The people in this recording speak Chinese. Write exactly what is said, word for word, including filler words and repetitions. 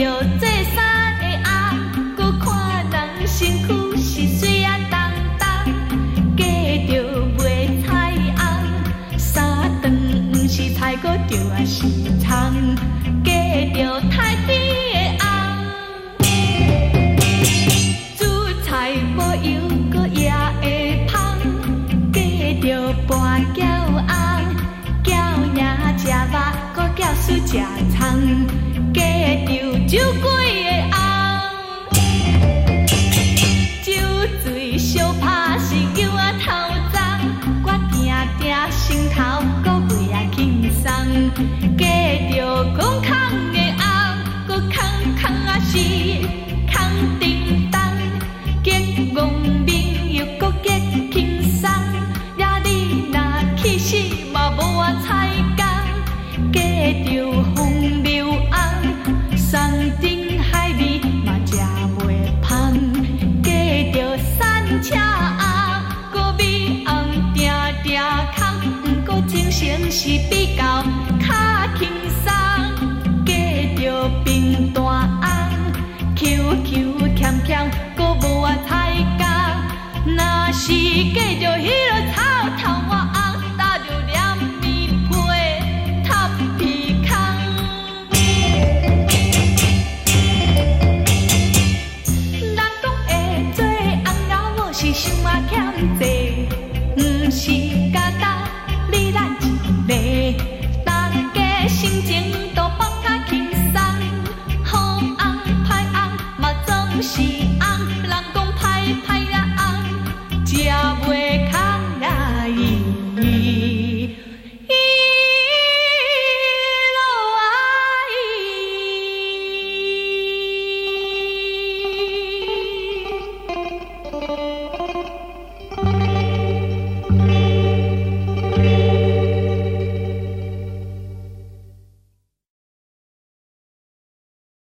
着做衫的红，搁看人身躯是水啊重重，嫁着卖菜红，三顿不是菜，搁着啊是葱，嫁着太甜的红，煮菜无油，搁也会芳，嫁着半饺红，饺赢食肉，搁饺输食葱，嫁着酒鬼的红，酒醉相拍是叫啊头脏，我定定心头搁为啊轻松，嫁着空空的红，搁空空啊是空叮当，结憨面又搁结轻松，呀你若气死嘛无我彩工，嫁着风流红，山珍海味嘛食袂芳，嫁着山车红，搁美红定定空，毋过精神是比较较轻松，嫁着平大红，Q Q 欠欠搁无我彩工，若是嫁着迄落。